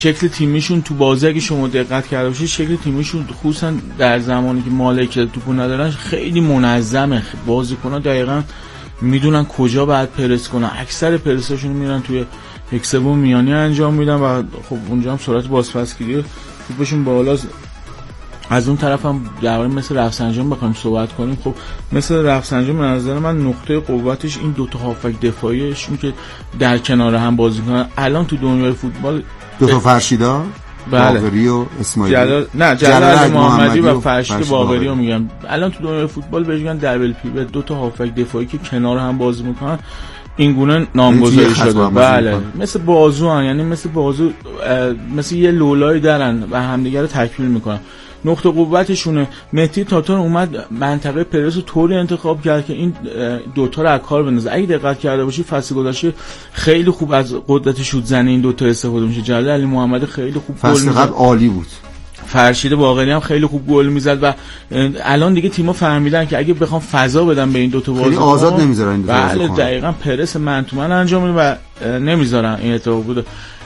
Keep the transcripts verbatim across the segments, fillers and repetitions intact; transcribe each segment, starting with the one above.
شکل تیمیشون تو بازی اگه شما دقت کرده باشید شکل تیمیشون خصوصا در زمانی که مالک توپو ندارن خیلی منظمه. بازیکن‌ها دقیقاً میدونن کجا باید پرس کنن، اکثر پرساشون میرن توی یک سوم میانی انجام میدن و خب اونجا هم سرعت بازپسگیری توپشون بالاست. از اون طرف هم در واقع مثل رفسنجان بخوایم صحبت کنیم، خب مثل رفسنجان به نظر من نقطه قوتش این دوتا هافک دفاعیشون که در کنار هم بازی کنن. الان تو دنیای فوتبال دوتا فرشیدا بله. باقری و اسماعیلی جلال نه جلال علی محمدی و فرشید باقری رو میگم. الان تو دنیای فوتبال بهش میگن دبل پیوت، دو تا هافک دفاعی که کنار هم بازی میکنن این گونه نامگذاری شده. بله مثل بازو هن. یعنی مثل بازو مثل یه لولای دارن و همدیگه رو تکمیل میکنن. نقطه قوتشونه. مهدی تاتار اومد منطقه پرس رو طوری انتخاب کرد که این دوتا رو از کار بندازه. اگه دقت کرده باشی فصل گذشته خیلی خوب از قدرت شوت زنی این دوتا استفاده میشه. جلال علی محمد خیلی خوب گل میزد، فصل قبل عالی بود. فرشید باقری هم خیلی خوب گل میزد و الان دیگه تیم‌ها فهمیدن که اگه بخوام فضا بدن به این دوتا بازیکن خیلی آزاد نمیذارن این دوتا بله دقیقاً پرس من تو من انجام میدن و نمیذارن این اتفاق بوده.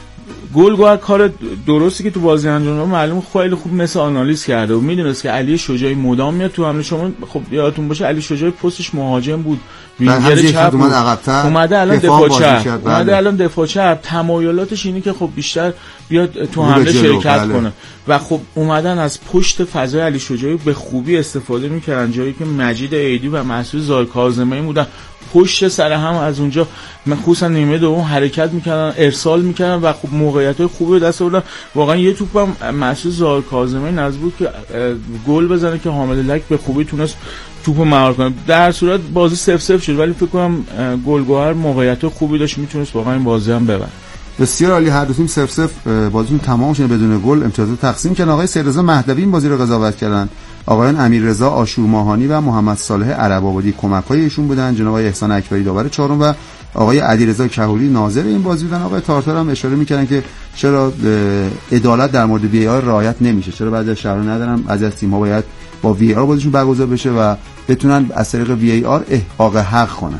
گلگهر کار درستی که تو بازی انجام داد معلومه خیلی خوب مثل آنالیز کرده و میدونست که علی شجاعی مدام میاد تو حمله. شما خب یادتون باشه علی شجاعی پستش مهاجم بود، وینگر چپ بود، اومده الان دفاع چپ اومده الان دفاع چپ تمایلاتش اینه که خب بیشتر بیاد تو حمله شرکت بله. کنه و خب اومدن از پشت فضای علی شجاعی به خوبی استفاده میکردن، جایی که مجید ایدی و مسعود زارکاظمی بودن پشت سر هم از اونجا خصوصا نیمه دوم حرکت میکردن، ارسال میکردن و خب موقعیت‌های خوبی دست آوردن. واقعا یه توپم مسعود زارکاظمی نزد بود که گل بزنه که حامد لک به خوبی تونست توپو مهار کنه. در صورت بازی صفر صفر شد ولی فکر کنم گلگهر موقعیت خوبی داشت میتونست واقعا این بازی هم ببره. بسیار عالی. هر دو تیم صفر صفر بازیشون تمام شد بدون گل. امتیازات تقسیم کردن. آقای سیدرضا مهدوی این بازی رو قضاوت کردن. آقایان امیررضا آشور ماهانی و محمد صالح عرب آبادی کمک‌های ایشون بودن. جناب آقای احسان اکبری داور چهارم و آقای علیرضا کهولی ناظر این بازی بودن. آقای تارتار هم اشاره می‌کردن که چرا عدالت در مورد وی آر رعایت نمیشه، چرا بعضی از شهرها ندارن، از از تیم‌ها باید با وی آر بازیشون برگزار بشه و بتونن از طریق وی آر احقاق حق کنن.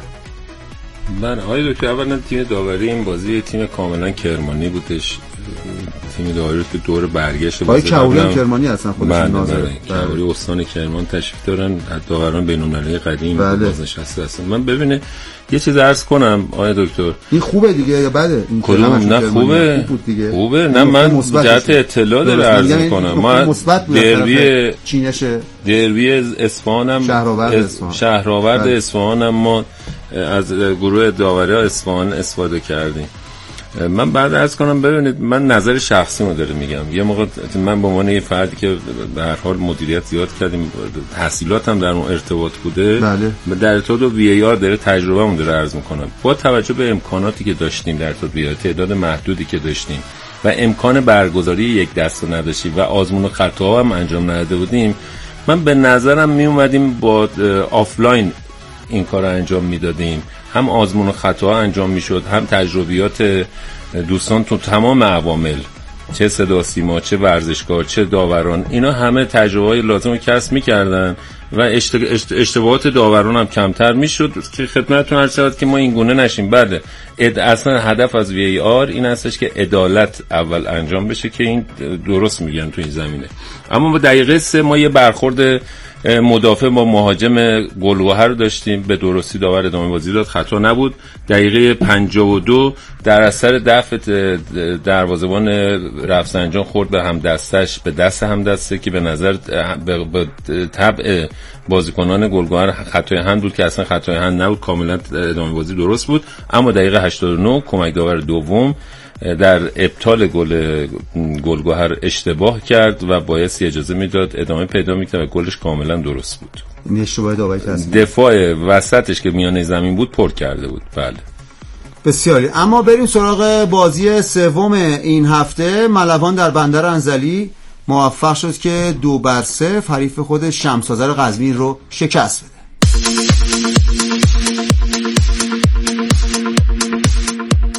بله آقای دکتر، اولا تیم داوری این بازی تیم کاملا کرمانی بودش. تیم داوری که دور برگشت با کهولی هم کرمانی هستن خودشون ناظر. کهولی استان کرمان تشریف دارن، داوران بین‌المللی قدیم بازنشسته هستن. من ببینه یه چیز عرض کنم آقای دکتر، این خوبه دیگه یا بده؟ این کدوم نه خوبه خوب خوبه نه من جهت اطلاع داره عرض کنم. ما دروی چینش دروی اصفهانم شهرآورد اصفهانم ما از گروه داوری اصفهان استفاده کردیم. من بعد عرض کنم ببینید من نظر شخصیمو داره میگم. یه موقع من به عنوان یه فردی که به هر حال مدیریت زیاد کردیم، تحصیلاتم در اون ارتباط بوده، بله. در ارتباط با وی ای آر داره تجربه‌مون داره عرض میکنم. با توجه به امکاناتی که داشتیم در ارتباط با تعداد محدودی که داشتیم و امکان برگزاری یک دسته نداشتیم و آزمون و خطاها هم انجام نداده بودیم، من به نظرم می اومدیم با آفلاین این کار انجام میدادیم. هم آزمون و خطا انجام میشد، هم تجربیات دوستان تو تمام عوامل، چه صدا سیما، چه ورزشگاه، چه داوران، اینا همه تجربه‌های لازم رو کسب می‌کردن و اشتباهات داوران هم کمتر میشد که خدمتتون عرض شد که ما این گونه نشیم. بله اصلا هدف از وی ای آر این هستش که عدالت اول انجام بشه که این درست میگن تو این زمینه. اما با دقیقه سه ما یه برخورد مدافع با مهاجم گلگهر داشتیم، به درستی داور ادامه بازی داد، خطا نبود. دقیقه پنجاه و دو در اثر دفع دروازه‌بان رفسنجان خورد به هم دستش، به دست هم دسته که به نظر به طبع بازیکنان گلگهر خطای هند بود که اصلا خطای هند نبود، کاملا ادامه بازی درست بود. اما دقیقه هشتاد و نه کمک داور دوم در ابطال گل گلگهر اشتباه کرد و بایستی اجازه میداد ادامه پیدا میکرد و گلش کاملا درست بود. این اشتباه داوری تصمیم دفاع وسطش که میانه زمین بود پر کرده بود. بله بسیاری. اما بریم سراغ بازی سوم این هفته. ملوان در بندر انزلی موفق شد که دو بر صفر حریف خود شمس‌آذر قزوین رو شکست بده.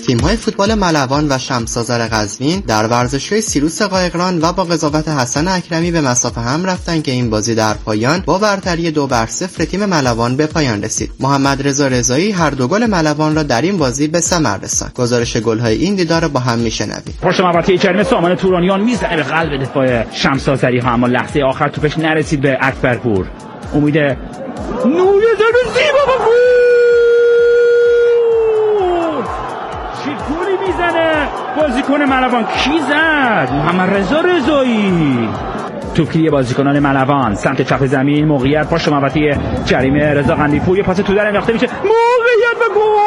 تیم‌های فوتبال ملوان و شمس‌آذر قزوین در ورزشگاه سیروس قایقران و با قضاوت حسن اکرمی به مسافه هم رفتن که این بازی در پایان با برتری دو بر صفر تیم ملوان به پایان رسید. محمد رضا رضایی هر دو گل ملوان را در این بازی به ثمر رساند. گزارش گل‌های این دیدار را با هم میشنویم. پشت محوطه جریمه سامان تورانیان میزنه به قلب دفاع شمس‌آذری ها، اما لحظه آخر توپش نرسید به اکبرپور. امید نور زدن زیبا با گل! چه گلی میزنه بازیکن ملوان. کی زد؟ محمد رضا رضایی. توپگیری بازیکنان ملوان سمت چپ زمین، موقعیت پشت محوطه جریمه، رضا قندیپور یه پاس تو در انداخته میشه، موقعیت و گل!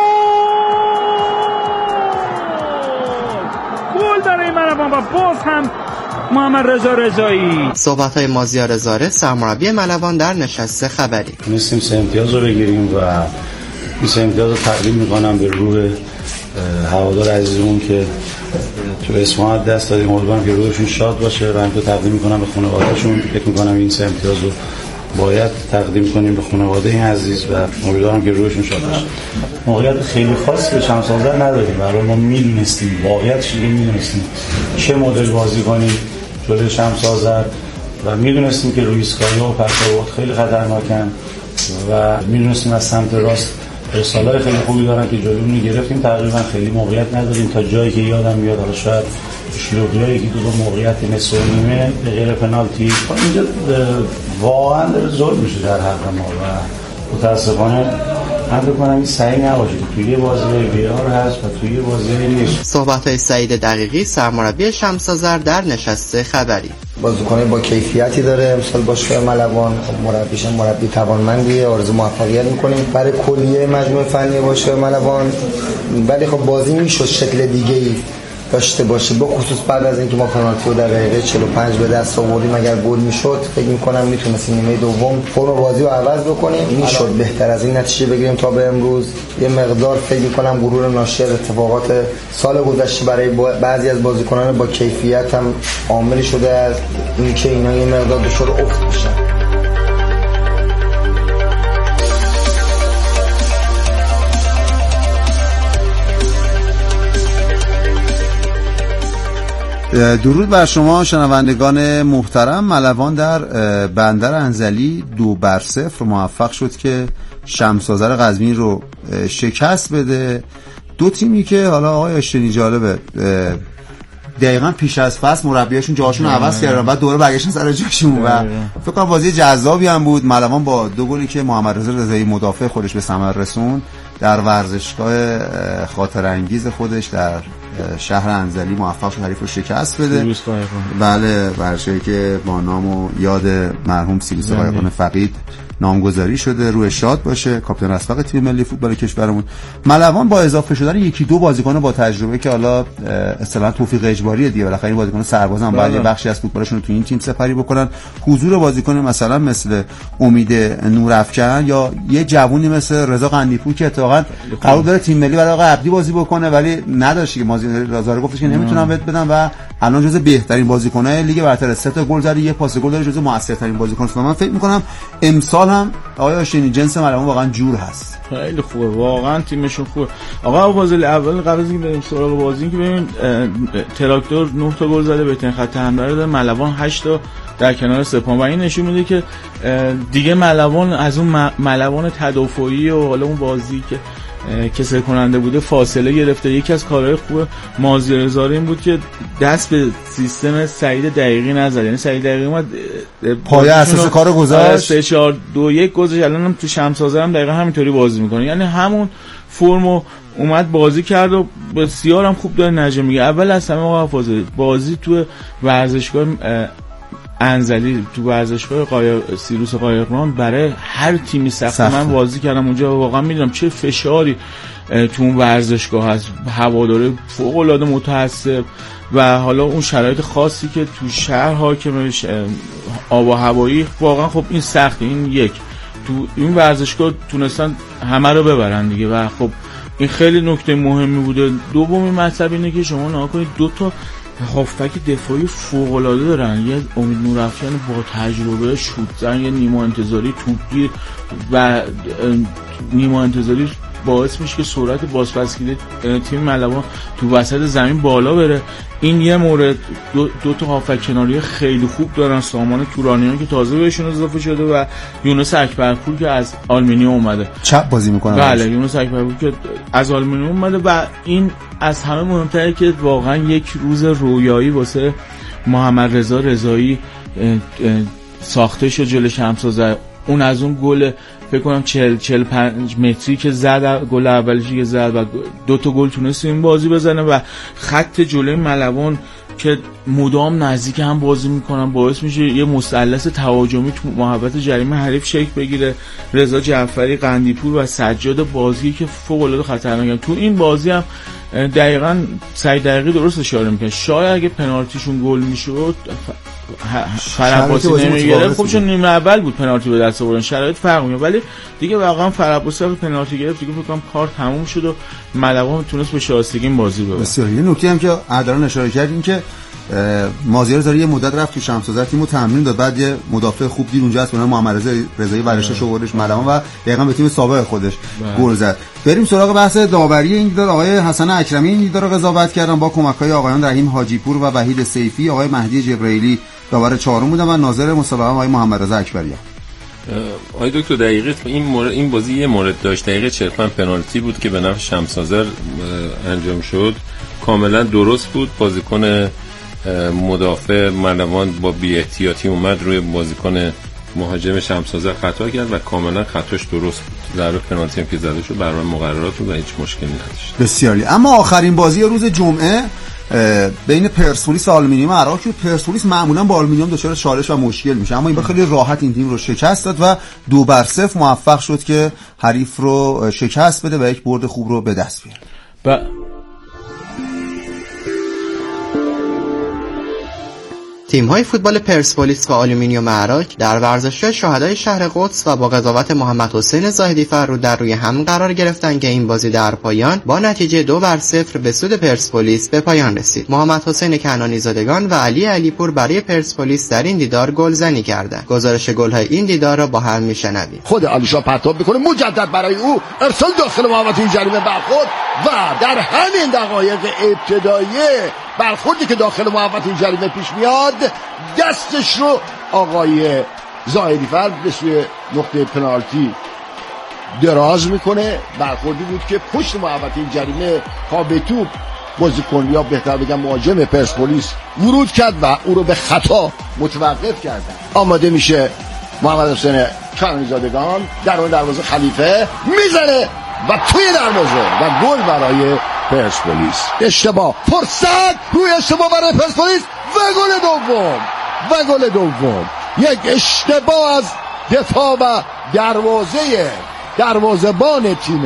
گل برای ملوان و باز هم محمد رضا رضایی. صحبت‌های مازیار زاره سرمربی ملوان در نشست خبری. تونستیم سه امتیاز رو بگیریم و این سه امتیاز رو تقدیم می‌کنم به روح هوادار عزیزمون که تو اصفهان دست دادیم. امیدوارم که روحشون شاد باشه و همینطور تقدیم می‌کنم به خانواده‌شون. فکر می‌کنم این سه امتیاز رو باید تقدیم کنیم به خانواده این عزیز و امیدوارم که روحشون شاد باشه. موقعیت خیلی خاص به شمس‌آذر نداریم، برای ما می‌دونستیم واقعیتش رو می‌دونستیم چه مدل بازی کنیم جلوی شمس‌آذر و می‌دونستیم که روی ایستگاه‌ها و پس‌ها خیلی خطرناکن و می‌دونستیم از سمت راست ارسالای خیلی خوبی دارن که جلومون گرفتیم. تقریبا خیلی موقعیت نداریم تا جایی که یادم میاد، حالا شاید شلوغیایی که دو تا موقعیت نصف نیمه به غیر پنالتی اینجا واقعا داره ظلم میشه در حق ما و متاسفانه من فکر کنم این صحیح نباشه. توی یه بازی بیار هست و توی یه بازی نیست. صحبت‌های سعید دقیقی سرمربی شمس‌آذر در نشست خبری. بازیکن با کیفیتی داره امسال باشگاه ملوان، مربیش مربی توانمندیه، آرزو موفقیت می‌کنیم برای کلیه مجموعه فنی باشگاه ملوان. ولی خب بازی میشد شکل دیگه‌ای داشته باشه، به خصوص بعد از اینکه ما پنالتی رو در دقیقه چهل و پنج به دست آوردیم. اگر گل میشد فکر می‌کنم میتونستیم نیمه دوم فرم بازی رو عوض بکنیم، میشد بهتر از این نتیجه بگیریم تا به امروز. یه مقدار فکر می‌کنم غرور ناشی از اتفاقات سال گذشته برای بعضی از بازیکنان با کیفیت هم عامل شده از اینکه اینا یه مقدار دچار افت بشن. درود بر شما شنوندگان محترم. ملوان در بندر انزلی دو بر صفر موفق شد که شمس‌آذر قزوین رو شکست بده. دو تیمی که حالا آقای اشتینی جالبه دقیقاً پیش از فصل مربیاشون جاشون عوض کردن بعد دوباره برگشتن سر جاشون و فکر کنم بازی جذابی هم بود. ملوان با دو گلی که محمد رضا رضایی مدافع خودش به ثمر رسوند در ورزشگاه خاطر انگیز خودش در شهر انزلی موفق شد حریف رو شکست بده. بله، ورزشی که با نام و یاد مرحوم سیروس قایقران فقید نامگذاری شده. روح شاد باشه کاپیتان اسبق تیم ملی فوتبال کشورمون. ملوان با اضافه شدن یکی دو بازیکن با تجربه که حالا اصطلاحاً توفیق اجباریه دیگه، بالاخره این بازیکن سربازن باید یه بخشی از فوتبالشون رو تو این تیم سپری بکنن. حضور بازیکن مثلا مثل امید نورافکن یا یه جوونی مثل رضا قندیپور که اتفاقاً قرار داره تیم ملی برای آقا عبدی بازی بکنه ولی نداشت که مازیار رضا گفتش که نمیتونم بهت بدم و الان جزو بهترین بازیکن‌های لیگ برتر، سه تا گل زد، یه پاس گل داره، جزو موثرترین بازیکن‌ست. من فکر می‌کنم امسال هم آقای آشینی جنس ملوان واقعا جور هست. خیلی خوبه واقعا تیمشون خوبه. آقا بازی اول قبل از اینکه بریم سراغ بازی که ببین تراکتور نه تا گل زده، بهترین خط حمله رو داره، ملوان هشت تا در کنار سپاهان و این نشون میده که دیگه ملوان از اون ملوان تدافعی و حالا اون بازی که کسر کننده بوده فاصله گرفته. یکی از کارهای خوب مازیار زاره این بود که دست به سیستم سعید دقیقی نزد، یعنی سعید دقیقی اومد پایه اساس کارو گذاشت، سه چهار دو یک گذاشت. الان هم تو شمس‌آذر هم دقیقاً همینطوری بازی میکنه، یعنی همون فرمو اومد بازی کرد و بسیار هم خوب داره نجم میگه. اول از همه آقا حافظی بازی تو ورزشگاه انزلی تو ورزشگاه قایق سیروس قایقران برای هر تیمی سخت. من بازی کردم اونجا واقعا میدونم چه فشاری تو اون ورزشگاه هست، هواداره فوق العاده متعصب و حالا اون شرایط خاصی که تو شهر حاکمش آب و هوایی واقعا خب این سخته. این یک تو این ورزشگاه تونستن همه رو ببرن دیگه و خب این خیلی نکته مهمی بوده. دومین مطلب اینه که شما نگاه کنید دو تا هافبک دفاعی فوق العاده دارن، یه امید نورافکن با تجربه شوت زن، یه نیما انتظاری توپگیر و نیما انتظاری باعث میشه که سرعت بازپسگیری تیم ملوان تو وسط زمین بالا بره. این یه مورد. دو, دو تا هافک کناری خیلی خوب دارن، سامان تورانیان که تازه بهشون اضافه شده و یونس اکبرپور که از آلومینیوم اومده چپ بازی میکنه. بله یونس اکبرپور که از آلومینیوم اومده و این از همه مهمتره که واقعا یک روز رویایی واسه محمد رضا رضایی ساخته شد جلوی شمس‌آذر. اون از اون گل فکر کنم چهل چهل و پنج متری که زد، گل اولیشی که زد و دو تا گل تونست این بازی بزنه و خط جلوی ملوان که مدام نزدیک هم بازی میکنن باعث میشه یه مثلث تهاجمی تو محوطه جریمه حریف شکل بگیره. رضا جعفری، قندیپور و سجاد بازی که فوق العاده خطرناکن. تو این بازی هم دقیقاً سعید دقیقی درست اشاره میکنه، شاید اگه پنالتیشون گل میشد فراباسی نمیگرفت. خب چون نیمه اول بود پنالتی به دست آوردن شرایط فرق می‌کرد، ولی دیگه واقعا فراباسی وقتی پنالتی گرفت دیگه فکر کنم کار تموم شد و ملوان تونست به شایستگی این بازی ببره. بسیار. یه نکته هم که عدالان اشاره کرد این که مازیار زاری یه مدت رفت تو شمس‌آذر تیمو تمرین داد، بعد یه مدافع خوب دید اونجا هست به نام محمد رضا رضایی ورشش آوردش ملوان و دقیقاً به تیم سابق خودش گل زد. بریم سراغ بحث داوری. این دیدار آقای حسن اکرمی این دیدار رو قضاوت کردن با کمک‌های آقایان رحیم حاجیپور و وحید سیفی. آقای مهدی جبرائیلی داور چهارم بودن و ناظر مسابقه آقای محمد رضا اکبریان. آقای دکتر دقیقاً این مورد این بازی یه مورد داشت، دقیقه چهل و پنج پنالتی بود که به نفع شمس‌آذر انجام شد، کاملا درست بود. بازیکن مدافع ملوان با بی احتیاطی اومد روی بازیکن مهاجم شمس‌آذر خطا کرد و کاملا خطاش درست بود. ضربه پنالتی هم که زده شد برای مقررات بود و هیچ مشکلی نداشت. بسیاری. اما آخرین بازی روز جمعه بین پرسپولیس و آلومینیوم عراق شد. پرسپولیس معمولا با آلومینیوم دچار چالش و مشکل میشه، اما این بار خیلی راحت این تیم رو شکست داد و دو بر صفر موفق شد که حریف رو شکست بده و یک برد خوب رو به دست بیاره. ب... تیم‌های فوتبال پرسپولیس و آلومینیوم عراق در ورزشگاه شهدای شهر قدس و با قضاوت محمد حسین زاهدی فرود در روی هم قرار گرفتند که این بازی در پایان با نتیجه دو بر صفر به سود پرسپولیس به پایان رسید. محمد حسین کنعانی زادگان و علی علیپور برای پرسپولیس در این دیدار گلزنی کردند. گزارش گل‌های این دیدار را با هم میشنویم. خود علیشا پرتاب می‌کنه مجدد برای او ارسال داخل محوطه جریمه برخورد و در همین دقایق ابتدایی برخوردی که داخل محوطه جریمه پیش میاد دستش رو آقای زاهدی فرد به سوی نقطه پنالتی دراز میکنه. برخوردی بود که پشت محوطه جریمه پا به توپ بازیکن یا بهتر بگم مهاجم پرسپولیس ورود کرد و او رو به خطا متوقف کردن. آماده میشه محمد حسین کنعانی زادگان در اون دروازه خلیفه میزنه و توی دروازه و گل برای پرسپولیس. اشتباه فرصت روی اشتباه برای پرسپولیس و گل دوم و گل دوم یک اشتباه از دفاع و دروازه دروازه‌بان تیم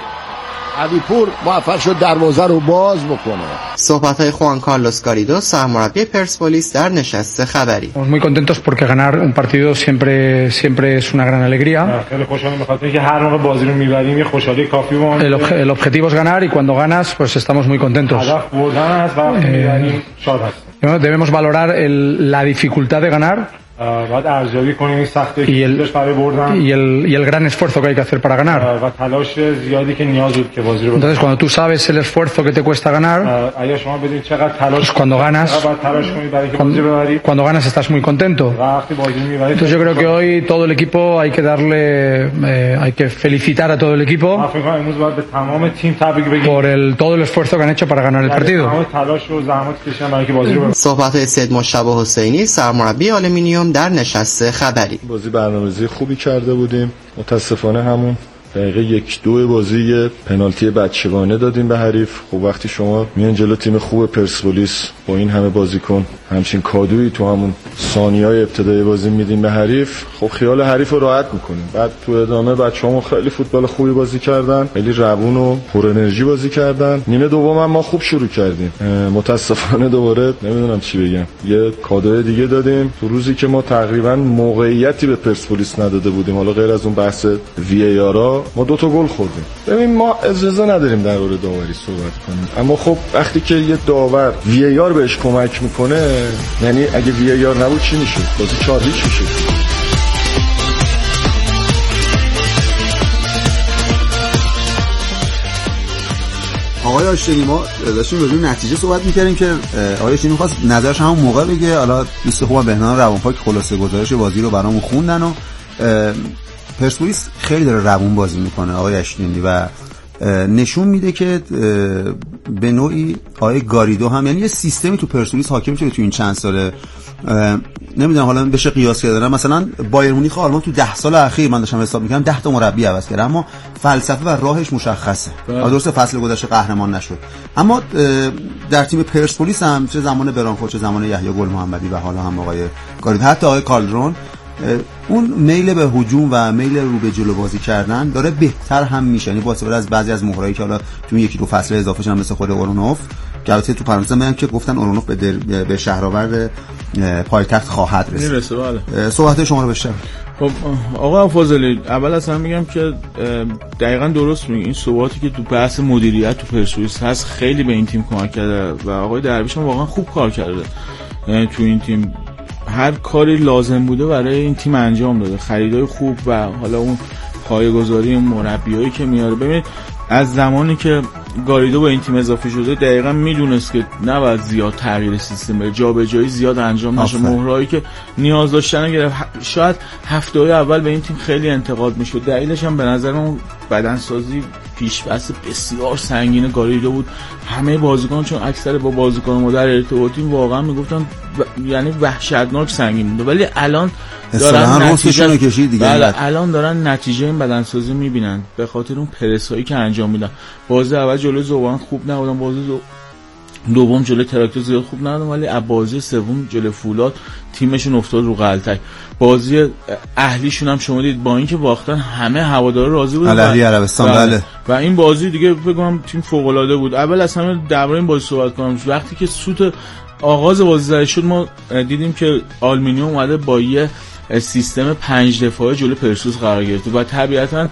علیپور موفق شد دروازه رو باز بکنه. صحبت‌های خوان کارلوس گاریدو سرمربی پرسپولیس در نشست خبری. Muy contentos porque ganar un partido siempre siempre es una gran alegría. خیلی خوشحالم به خاطر اینکه هر موقع بازی رو می‌بریم یه خوشحالی کافی ما. El objetivo es ganar y cuando ganas pues estamos muy contentos. هدف بردن است و وقتی می‌بریم شاد هستیم. Debemos valorar el, la dificultad de ganar. باید ارزیابی کنیم این سختی که داشت برای بردن y el y el gran esfuerzo que hay que hacer para ganar. و تلاش زیادی که نیاز بود که بازی رو Entonces cuando tú sabes el esfuerzo que te cuesta ganar, اگه شما بدونید چقدر تلاش cuando ganas باید تلاش کنید برای اینکه بازی رو ببرید. Cuando ganas estás muy contento. وقتی بازی می‌برید. Entonces yo creo que hoy todo el equipo hay que darle eh, hay que felicitar a todo el equipo. امروز باید به تمام تیم تبریک بگیم por el todo el esfuerzo que han hecho para ganar el partido. تلاش و زحماتی کشیدن برای اینکه بازی رو ببرید. صحبت سید مجتبی حسینی سرمربی آلومینیوم در نشست خبری. بازی برنامه‌ریزی خوبی کرده بودیم، متاسفانه همون دقیقه یک دو بازی پنالتی بچگانه دادیم به حریف. خب وقتی شما میان جلو تیم خوب پرسپولیس با این همه بازیکن همچین کادویی تو همون ثانیه‌های ابتدایی بازی میدیم به حریف، خب خیال حریف رو راحت میکنیم. بعد تو ادامه بچه‌ها خیلی فوتبال خوبی بازی کردن، خیلی روون و پر انرژی بازی کردن. نیمه دوم هم ما خوب شروع کردیم، متاسفانه دوباره نمیدونم چی بگم یه کادوی دیگه دادیم تو روزی که ما تقریبا موقعیتی به پرسپولیس نداده بودیم. حالا غیر از اون بحث وی ای آر ما دو تا گل خوردیم. ببین ما اجازه نداریم در مورد داوری صحبت کنیم، اما خب وقتی که یه داور وی ای آر بهش کمک میکنه، یعنی اگه وی ای آر نبود چی میشه؟ بازی چهار هیچ میشه. آقای آشتینی ما داشتیم راجع به نتیجه صحبت می‌کردیم که آقای آشتینی می‌خواست نظرش همون موقع بگه. حالا دوست خوبم بهنام روانپاک خلاصه گزارش بازی رو برامون خوندن و پرسپولیس خیلی داره روون بازی میکنه آقای آشتینی و نشون میده که به نوعی آقای گاریدو هم یعنی یه سیستمی تو پرسپولیس حاکم شده تو این چند ساله. نمیدونم حالا بشه قیاس کردن، مثلا بایر مونیخ آلمان تو ده سال اخیر من داشتم حساب می‌کردم ده تا مربی عوض کرد اما فلسفه و راهش مشخصه. درسته فصل گذشته قهرمان نشد اما در تیم پرسپولیس هم چه زمان برانکو چه زمان یحیی گل محمدی و حالا هم آقای گاریدو حتی آقای کالدرون اون میل به هجوم و میل رو به جلو بازی کردن داره بهتر هم میشه. یعنی با استفاده از بعضی از مهرایی که حالا تو یکی دو فصل اضافه شدن مثل خود اورونوف که البته تو پرانتز میگن که گفتن اورونوف به در... به شهرآورد پایتخت خواهد رسید. میرسه. بله. صحبت شما رو بشنویم. خب آقا فاضلی اول اصلا میگم که دقیقاً درست میگی. این ثباتی که تو بحث مدیریت تو پرسپولیس هست خیلی به این تیم کمک کرده و آقای درویش هم واقعا خوب کار کرده. یعنی تو این تیم هر کاری لازم بوده برای این تیم انجام داده. خریدای خوب و حالا اون پایه‌گذاری اون مربیایی که میاره. ببین از زمانی که گاریدو به این تیم اضافه شده دقیقاً میدونست که نباید زیاد تغییر سیستم بره، جابجایی زیاد انجام نشه. مهرایی که نیاز داشتن گرفت. شاید هفته‌های اول به این تیم خیلی انتقاد میشد، دلیلش هم به نظر من بدنسازی پیش‌بحث بسیار سنگین گاریدو بود. همه بازیکن چون اکثر با بازیکن ما در ارتباطی واقعا میگفتن و... یعنی وحشتناک سنگین بود، ولی الان دارن نتیجه کشید دیگه. بله الان دارن نتیجه این بدنسازی میبینن به خاطر اون پرسایی که انجام میدن. بازی اول جلوی زوبان خوب نبودن، بازی دو... دوم جلوی تراکتور زیاد خوب نبودن، ولی از بازی سوم جلوی فولاد تیمشون افتاد رو غلطک. بازی اهلیشون هم شما دید با اینکه باختن همه هوادارا راضی بودن. اهلی عربستان. بله. و این بازی دیگه بگم تیم فوق العاده بود. اول از همه درباره این بازی صحبت کنم. وقتی که سوت آغاز بازی زده شد ما دیدیم که آلومینیوم اومده با یه سیستم پنج دفاعه جلوی پرسپولیس قرار گرفته و طبیعتاً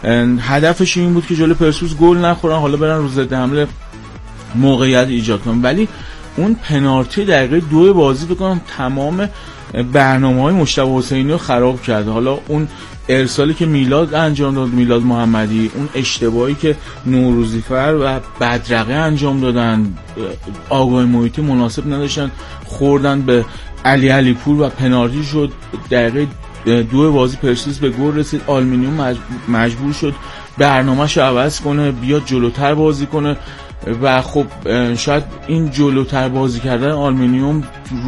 هدفش این بود که جلوی پرسپولیس گل نخورن، حالا برن رو ضد حمله موقعیت ایجاد کنن. ولی اون پنالتی دقیقه دو بازی بکنم تمام برنامه‌های مجتبی حسینی رو خراب کرده. حالا اون ارسالی که میلاد انجام داد، میلاد محمدی، اون اشتباهی که نوروزیفر و بدرقه انجام دادن، آگاهی محیطی مناسب نداشتن، خوردن به علی علی پور و پنالتی شد. دقیقه دو بازی پرسپولیس به گل رسید. آلومینیوم مجبور شد برنامه‌شو عوض کنه، بیاد جلوتر بازی کنه و خب شاید این جلوتر بازی کردن آلومینیوم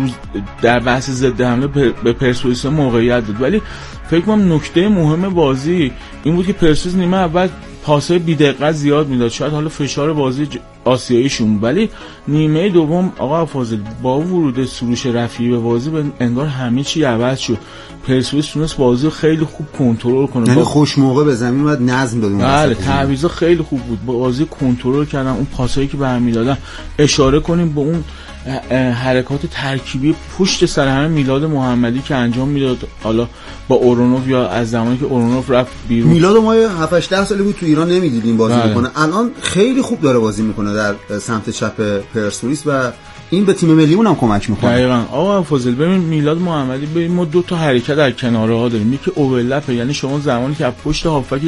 در بحث ضد حمله به پرسپولیس موقعیت داد. ولی فکر کنم نکته مهم بازی این بود که پرسپولیس نیمه اول پاسای بی‌دقت زیاد میداد، شاید حالا فشار بازی آسیاییشون، ولی نیمه دوم آقا فاضل با ورود سروش رفیعی به بازی انگار همه چی عوض شد. پرسپولیس تونست بازی رو خیلی خوب کنترل کنه، یعنی خوش موقع به زمین اومد نظم داد. بله تعویضا خیلی خوب بود، بازی کنترل کردن. اون پاسایی که برمی‌دادن اشاره کنیم به اون حرکات ترکیبی پشت سر همه میلاد محمدی که انجام میداد، حالا با اورونوف یا از زمانی که اورونوف رفت بیرون. میلاد ما هفت هشت سالی بود تو ایران نمیدیدیم بازی میکنه، الان خیلی خوب داره بازی میکنه در سمت چپ پرسپولیس و این به تیم ملیمون هم کمک میکنه. دقیقاً آقا فاضل ببین میلاد محمدی ببین ما دو تا حرکت در کناره ها داریم، یکی اوورلپ، یعنی شما زمانی که از پشت هافک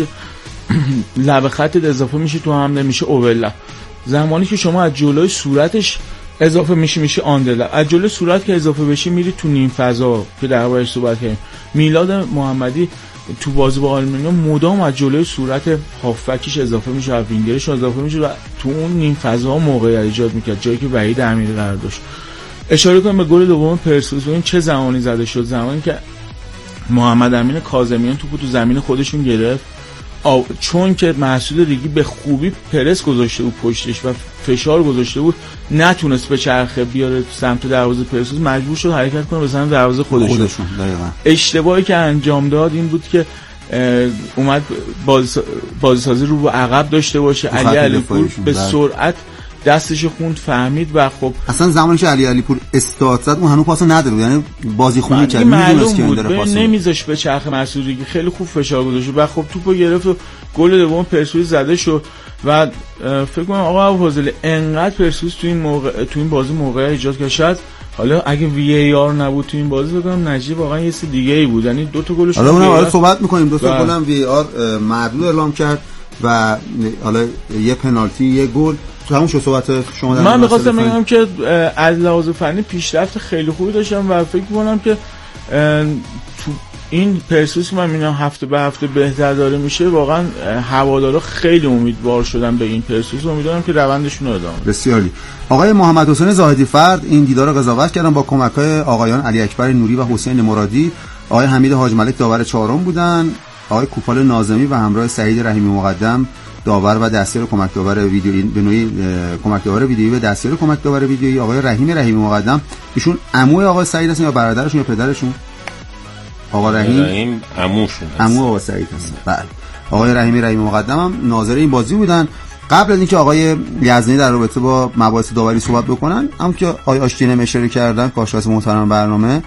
لب خطت اضافه میشه تو حمله میشه اوورلپ، زمانی که شما از جلوی صورتش اضافه میشی میشه آندرلپ، از جلوی صورت که اضافه بشی میری تو نیم فضا که دربارش صحبت کردیم. میلاد محمدی تو بازی با آلومینیوم مدام از جلوی صورت هافکش اضافه میشه، از وینگرش اضافه میشه و تو اون نیم فضا موقعیت ایجاد میکرد، جایی که وحید امیری قرار داشت. اشاره کنم به گل دوم پرسپولیس، ببین چه زمانی زده شد، زمانی که محمد امین کاظمیان توپو تو زمین خودشون گرفت، آو چون که محسود ریگی به خوبی پرس گذاشته بود پشتش و فشار گذاشته بود، نتونست به چرخه بیاره سمت دروازه پرسپولیس، مجبور شد حرکت کنه به سمت دروازه خودشون. خودشون اشتباهی که انجام داد این بود که اومد بازی بازیسازی رو به عقب داشته باشه. علی علیپور به سرعت دستش خوند، فهمید و خب اصلا زمانی که علی علیپور استارت زد اون هنوز پاسو نداره، یعنی بازی خونی کرد، میدونست که این داره پاسو نمیذاش به چرخ مسعودی که خیلی خوب فشار گذاشت و خب توپو گرفت و گل دوم پرسپولیس زده شد و فکر کنم آقا فاضل انقدر پرسپولیس تو این موقع تو این بازی موقع ایجاد کرد، شاید حالا اگه وی ای آر نبود تو این بازی بگم نجیب واقعا یه چیز دیگه ای بود، یعنی دو تا گلش حالا اونم حالا صحبت می‌کنیم، دو تا گل هم وی ای آر مردود اعلام کرد و حالا یه پنالتی یه گل همون شو صحبت شما در من می‌خواستم بگم که از لحاظ فنی پیشرفت خیلی خوبی داشتم و فکر می‌کنم که تو این پرسپولیس من می‌بینم هفته به هفته بهتر داره میشه. واقعا هوادارا خیلی امیدوار شدن به این پرسپولیس، امیدوارم که روندشون رو ادامه بدن. بسیار عالی. آقای محمد حسین زاهدی فرد این دیدار رو قضاوت کردن با کمک‌های آقایان علی اکبر نوری و حسین مرادی. آقای حمید حاج ملک داور چهارم بودن، آقای کوپال ناظمی و همراه سعید رحیمی مقدم داور و دستیار کمک داور ویدیویی به نوعی کمک داور ویدیویی و دستیار کمک داور ویدیویی. آقای رحیم رحیمی مقدم، ایشون عموی آقای سعید هستن یا برادرشون یا پدرشون؟ آقا رحیم رحیم عموشون هست. عمو آقا سعید هستن. بله. آقای رحیم رحیمی مقدم هم ناظر این بازی بودن. قبل از اینکه آقای یزدانی در رابطه با مباحث داوری صحبت بکنن، هم که آقای آشتینه اشاره کردن کارشناس محترم برنامه،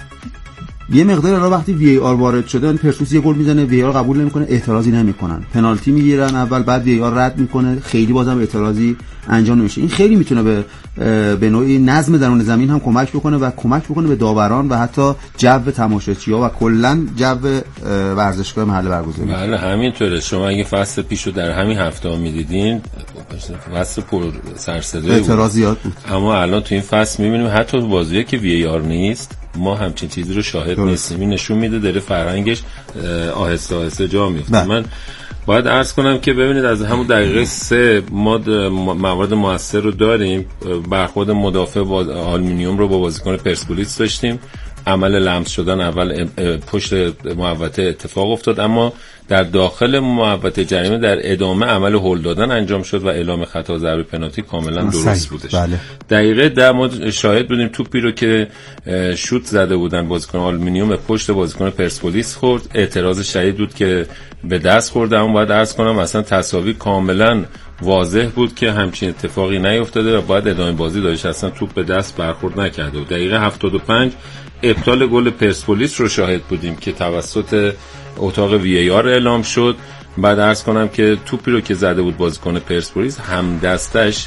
یه مقدار الان وقتی وی ای آر وارد شده پرسپولیس یه گل میزنه، وی ای آر قبول نمیکنه، اعتراضی نمیکنن، پنالتی میگیرن اول، بعد وی ای آر رد میکنه، خیلی بازم اعتراضی انجام نمیشه. این خیلی میتونه به به نوعی نظم درون زمین هم کمک بکنه و کمک بکنه به داوران و حتی جو تماشاچی‌ها و کلا جو ورزشگاه محل برگزاری. بله همینطوره. شما اگه فصل پیشو در همین هفته ها میدیدین فصل پر سر صدای اعتراضیات بود، اما الان تو این فصل میبینیم حتی بازیه که وی ای آر نیست ما همچین چیزی رو شاهد نیستیم. این نشون میده داره فرهنگش آهسته آهسته جا میفته. من باید عرض کنم که ببینید از همون دقیقه سه ما موارد موثر رو داریم. برخورد مدافع با آلومینیوم رو با بازیکن پرسپولیس داشتیم، عمل لمس شدن اول پشت محوطه اتفاق افتاد، اما در داخل محوطه جریمه در ادامه عمل هول دادن انجام شد و اعلام خطا ضربه پنالتی کاملا درست بودش. بله. دقیقه ده ما شاهد بودیم توپی رو که شوت زده بودن بازیکن آلومینیوم به پشت بازیکن پرسپولیس خورد، اعتراض شدید بود که به دست خورد، اما باید عرض کنم اصلا تساوی کاملا واضح بود که همچین اتفاقی نیفتاده و باید ادامه بازی داشت، اصلا توپ به دست برخورد نکرده بود. دقیقه هفتاد و پنج ابطال گل پرسپولیس رو شاهد بودیم که توسط اتاق وی ای آر اعلام شد. بعد عرض کنم که توپی رو که زده بود بازیکن پرسپولیس هم دستش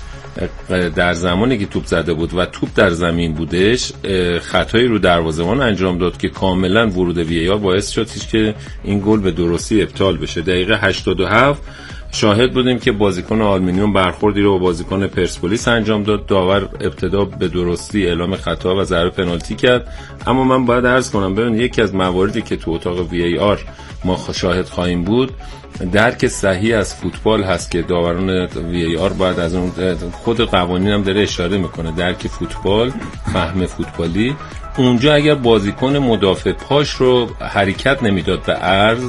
در زمانی که توپ زده بود و توپ در زمین بودش خطایی رو دروازه‌بان انجام داد که کاملا ورود وی ای آر باعث شد که این گل به درستی ابطال بشه. دقیقه هشتاد و هفت شاهد بودیم که بازیکن آلومینیوم برخوردی رو با بازیکن پرسپولیس انجام داد، داور ابتدا به درستی اعلام خطا و ضربه پنالتی کرد. اما من باید عرض کنم ببین یکی از مواردی که تو اتاق وی ای آر ما شاهد خواهیم بود درک صحیح از فوتبال هست که داوران وی ای آر باید از اون خود قوانین هم داره اشاره میکنه، درک فوتبال، فهم فوتبالی. اونجا اگر بازیکن مدافع پاش رو حرکت نمیداد به عرض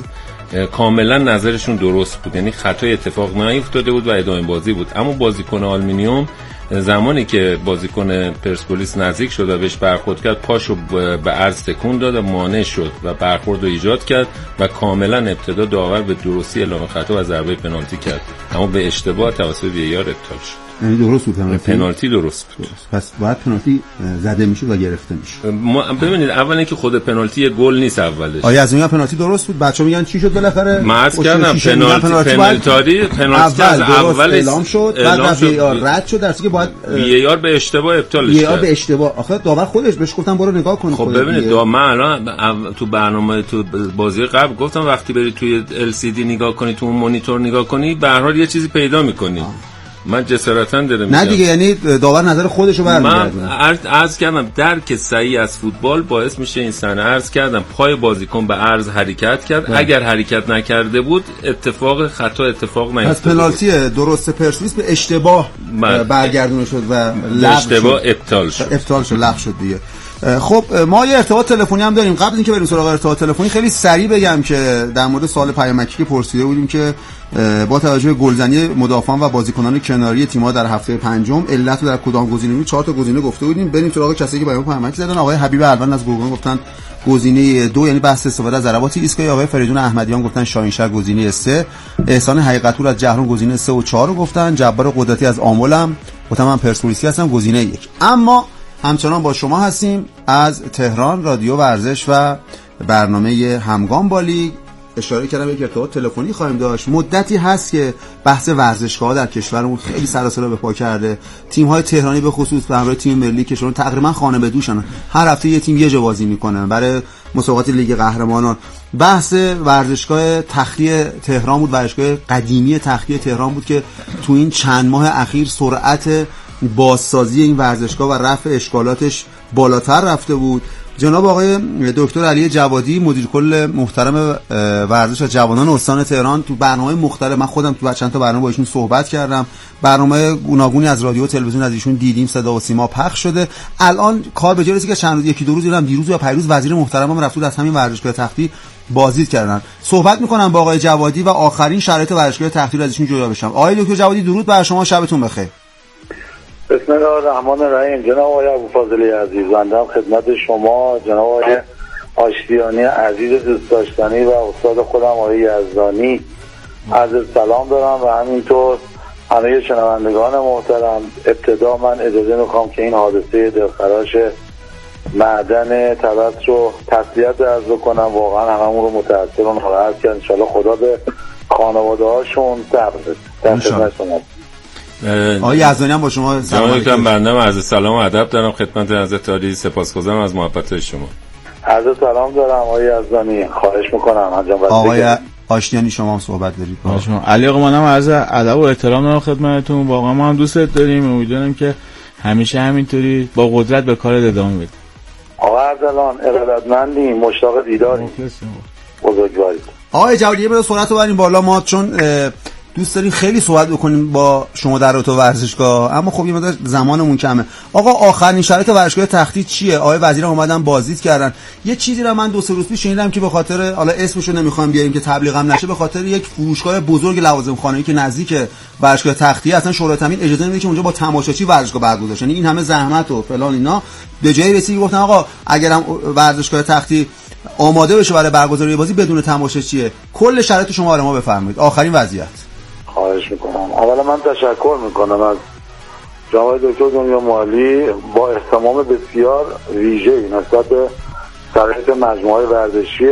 کاملا نظرشون درست بود، یعنی خطای اتفاق نیفتاده بود و ادامه بازی بود. اما بازیکن آلومینیوم زمانی که بازیکن پرسپولیس نزدیک شد و بهش برخورد کرد پاشو به عرض تکون داد و مانع شد و برخورد رو ایجاد کرد و کاملا ابتدا داور به درستی اعلام خطا و ضربه پنالتی کرد، اما به اشتباه توسط وی ای آر ابطال شد. یعنی درست بود پنالتی. پنالتی درست بود. پس باید پنالتی زده میشد و گرفته میشد. ما ببینید اول اینکه خود پنالتی گل نیست اولش. آیا از اون پنالتی درست بود؟ بچه‌ها میگن چی شد بالاخره؟ من عرض کردم پنالتی پنالتی پنالتی از اول اعلام شد، بعد وی ای آر رد شد، درسته که باید وی ای آر به اشتباه ابطالش کرد. وی ای آر به اشتباه. آخه داور خودش بهش گفتم برو نگاه کن. خب ببینید دا من الان تو برنامه تو بازی قبل گفتم وقتی بری توی ال سی دی نگاه کنی، تو اون مانیتور نگاه کنی، به هر حال یه چیزی پیدا می‌کنی. من جسارتاً دارم نه دیگه، یعنی داور نظر خودشو برمی‌گردونه. من عرض, عرض کردم درک صحیح از فوتبال باعث میشه این صحنه. عرض کردم پای بازیکن به عرض حرکت کرد، ده. اگر حرکت نکرده بود اتفاق خطا اتفاق نیفتاد. پس پنالتی درست پرسپولیس به اشتباه برگردونه شد و لغو اشتباه ابطال شد. ابطال شد، لغو شد دیگه. خب ما یه ارتباط تلفنی هم داریم. قبل اینکه بریم سراغ ارتباط تلفنی خیلی سریع بگم که در مورد سوال پیامکی که پرسیده بودیم که با توجه به گلزنی مدافعان و بازیکنان کناری تیم‌ها در هفته پنجم علت رو در کدام گزینه بود؟ چهار تا گزینه گفته بودیم. بریم سراغ کسایی که پیام پیامکی زدن. آقای حبیب الوان از گرگان گفتن گزینه دو یعنی بحث استفاده از ضربات ایستگاهی. آقای فریدون احمدیان گفتن شاهینشهر گزینه سه. احسان حقیقت‌پور از جهرم گزینه سه و چهار رو گفتن. جبار قدرتی از آملم گفتم من پرسپولیسی هستم گزینه یک. اما همچنان با شما هستیم از تهران رادیو ورزش و برنامه همگام با لیگ. اشاره کردم یک ارتباط تلفنی خواهیم داشت. مدتی هست که بحث ورزشگاه در کشورمون خیلی سر و صدا به پا کرده. تیم‌های تهرانی به خصوص به همراه تیم ملی که شون تقریبا خانه به دوشن، هر هفته یه تیم یه جا بازی میکنن. برای مسابقات لیگ قهرمانان. بحث ورزشگاه تختی تهران بود، ورزشگاه قدیمی تختی تهران بود که تو این چند ماه اخیر سرعت بازسازی این ورزشگاه و رفع اشکالاتش بالاتر رفته بود. جناب آقای دکتر علی جوادی مدیر کل محترم ورزش و جوانان استان تهران تو برنامه مختلف، من خودم تو چند تا برنامه با ایشون صحبت کردم، برنامه گوناگونی از رادیو و تلویزیون از ایشون دیدیم، صدا و سیما پخش شده. الان کار به جای رسید که چند روز یکی دو روز دیدم دیروز یا پیروز وزیر محترمم رفت از همین ورزشگاه تختی بازدید کردن. صحبت میکنم با آقای جوادی و آخرین شرایط ورزشگاه تختی رو از ایشون جویا بشم. آقای دکتر جوادی درود بر شما، شبتون بخیر. بسم الله الرحمن الرحیم. جناب آقای ابوفاضلی عزیز، بنده خدمت شما جناب آقای آشتیانی عزیز دوست داشتنی و استاد خودم آقای یزدانی عرض سلام دارم و همینطور همه شنوندگان محترم. ابتدا من اجازه میخوام که این حادثه دلخراش معدن طبس رو تسلیت عرض کنم. واقعا هممون رو متأثر و ناراحت کرد. انشالله خدا به خانواده هاشون صبر بده. در خدمت شما. آقای یزدانی هم با شما سلام علیکم. بنده عرض سلام و ادب دارم خدمت حضرت عالی. سپاسگزارم از محبت شما. عرض سلام دارم آقای یزدانی، خواهش میکنم انجام بدید. آقای آشتیانی شما هم صحبت دارید. شما علی آقا، منم عرض ادب و احترام دارم خدمتتون. واقعا ما هم دوستت داریم، امیدوارم که همیشه همینطوری با قدرت به کارت ادامه بدی. آقا ارسلان ارادتمندیم، مشتاق دیداریم. بزرگوارید. آقای جوادی یه سرعت رو بریم بالا، ما چون دوست داریم خیلی صحبت بکنیم با شما در رابطه ورزشگاه، اما خب یه مقدار زمانمون کمه. آقا آخرین شرایط ورزشگاه تختی چیه؟ آقای وزیر اومدن بازدید کردن. یه چیزی رو من دو سه روز پیش شنیدم که به خاطر، حالا اسمشو نمیخوام بیاریم که تبلیغم نشه، به خاطر یک فروشگاه بزرگ لوازم خانگی که نزدیک ورزشگاه تختی اصلا شورای تامین اجازه نمیده که اونجا با تماشاچی ورزشگاه برگزار شه. یعنی این همه زحمت و فلان اینا به جای رسید گفتن آقا اگرم ورزشگاه تختی آماده بشه برای برگزاری بازی بدون تماشاچیه. کل شرایط شما رو ما بفرمایید. آخرین وضعیت. خواهش میکنم. اولا من تشکر میکنم از جناب دکتر دنیا مالی با اهتمام بسیار ویژه‌ای نسبت به شرایط مجموعه ورزشی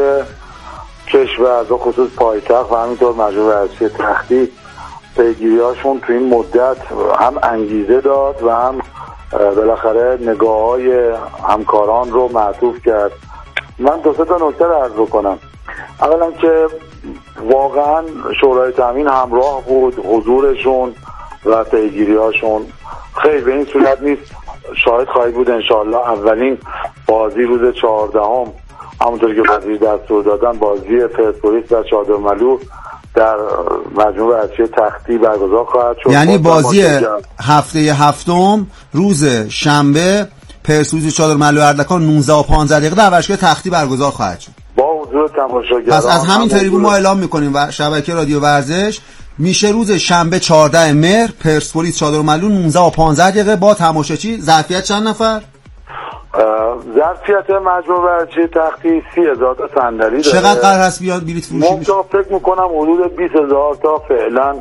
کشور و خصوص پایتخت و همینطور مجموعه ورزشی تختی. پیگیری‌هاشون تو این مدت هم انگیزه داد و هم بالاخره نگاه‌های همکاران رو معطوف کرد. من دو سه تا نکته رو عرض کنم. اولا که واقعا شورای تامین همراه بود، حضورشون و پیگیری‌هاشون خیلی به این صورت نیست. شاهد خواهید بود انشاءالله اولین بازی روز چهاردهم همونطور که وزیر دستور دادن بازی پرسپولیس و چادرملو در مجموعه ورزشی تختی برگزار خواهد شد. یعنی بازی هفته هفتم روز شنبه پرسپولیس چادرملو اردکان نوزده و پانزده دقیقه در ورزشگاه تختی برگزار خواهد شد. با حضور تماشاگران. پس از همین تریبون ما اعلام میکنیم و شبکه رادیو ورزش میشه روز شنبه چهاردهم مهر پرسپولیس چادرملو نوزده و پانزده دقیقه با تماشاچی. ظرفیت چند نفر؟ ظرفیت مجموعه ورزشی تختی سی هزار تا صندلی داره. چقدر قرار هست بیاد بلیط فروشی بشه؟ من فکر میکنم حدود بیست هزار تا فعلا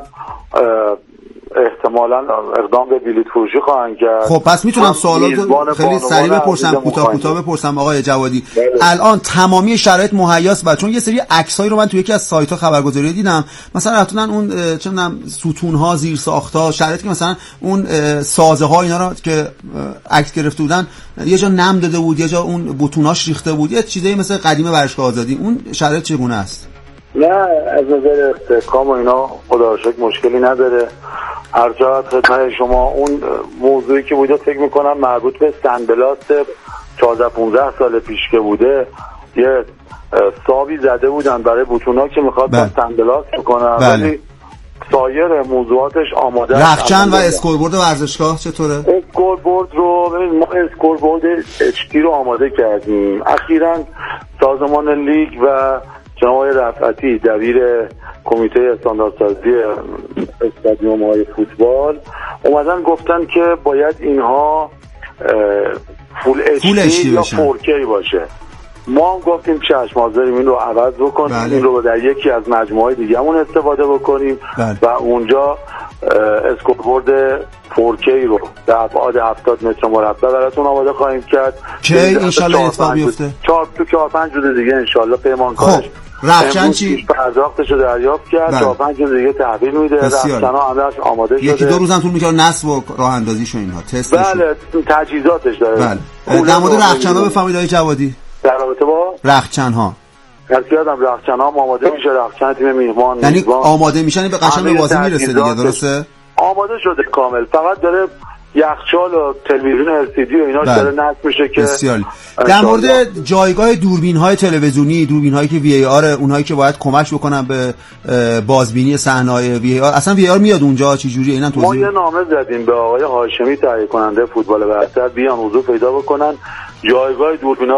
احتمالاً اقدام به بلیط فروشی خواهند کرد. خب پس میتونم سوالات خیلی سریع بپرسم، کوتاه کوتاه بپرسم آقای جوادی. بله. الان تمامی شرایط مهیاست و چون یه سری عکسایی رو من تو یکی از سایت‌ها خبرگزاری دیدم، مثلا رفتن اون چه می‌دونم ستون‌ها، زیر ساخت‌ها، شرایطی که مثلا اون سازه‌ها اینا رو که عکس گرفته بودن یه جا نم داده بود، یه جا اون بتوناش ریخته بود، یه چیزایی مثل قدیم ورزشگاه آزادی. اون شرایط چگونه است؟ نه از نظر استحکام و اینا خدا رو شکر مشکلی نداره. هر جهت خدمت شما اون موضوعی که بوده فکر میکنم مربوط به سنبلاست چهارده پانزده سال پیش که بوده، یه سابی زده بودن برای بوتونا که میخواد با سنبلاست بکنن، ولی سایر موضوعاتش آماده است. رخچن و اسکوربورد ورزشگاه چطوره؟ اسکوربورد رو ببین ما اسکوربورد اچ دی رو آماده کردیم. اخیراً سازمان لیگ و جناب آقای رفعتی دبیر کمیته استانداردسازی استادیوم‌های فوتبال اومدن گفتن که باید اینها فول اچ دی یا فور کی باشه. ما هم گفتیم چشم حاضریم این رو عوض بکنیم. بله. این رو در یکی از مجموعه دیگه‌مون استفاده بکنیم. بله. و اونجا اسکوربورد فور کی رو در ابعاد هفتاد متر مربع براتون آماده خواهیم کرد که انشالله اتفاق بیفته. چهار تو چهار پنج روز دیگه انشالله پیمانکارش رخچن چی؟ پرداختش رو دریافت کرد. تا پنج روز دیگه تحویل میده. رخچن‌ها همش آماده شده. یکی دو روز هم طول می‌کشه نصب و راه اندازیش و اینها تستش. بله تجهیزاتش داره. بله. در مورد رخچن‌ها بفهمید آقای جوادی. در رابطه با رخچن ها ترکیب هم رخچن ها آماده میشه، رخچن تیم میهمان یعنی آماده میشن به قشنگ به بازی میرسه دیگه، درسته؟ آماده شده کامل، فقط داره یخچال و تلویزیون ال سی دی و ایناش داره نصب میشه که بسیار. در مورد جایگاه دوربین های تلویزیونی، دوربین هایی که وی ای آر، اونهایی که باید کمک بکنن به بازبینی صحنه های وی ای آر، اصلا وی ای آر میاد اونجا چه جوریه اینا توضیح؟ ما یه نامه زدیم به آقای هاشمی تهیه کننده فوتبال برتر بیان حضور پیدا بکنن، جایگاه دوربین